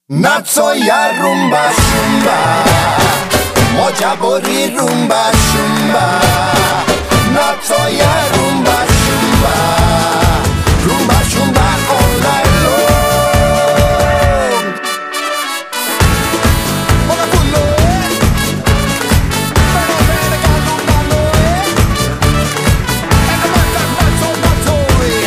Naco ja rumba shumba, moja bori rumba shumba. Naco ja rumba shumba, rumba shumba all night long. Moga kullo pero bene kalumalo and the mato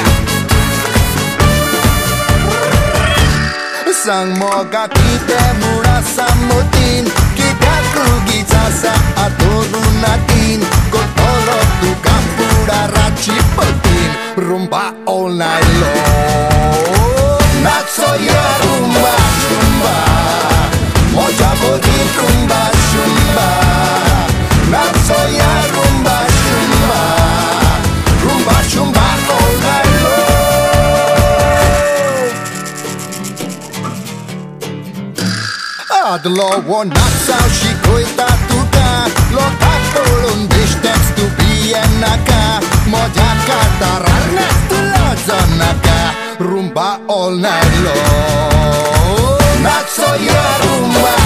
Sang moga kita murah samutin, kita rugi jasa aturunatin, kotolo tukang pura racipotin, rumba all night long. Naco ya rumba shumba, moja bodi rumba shumba. Naco ya rumba shumba, rumba shumba all night long. Adlo ona sao shikoita tuka, lo tapolun distance tu bienaka, moja katararna tu lazanaka, rumba all night long. Naco ya rumba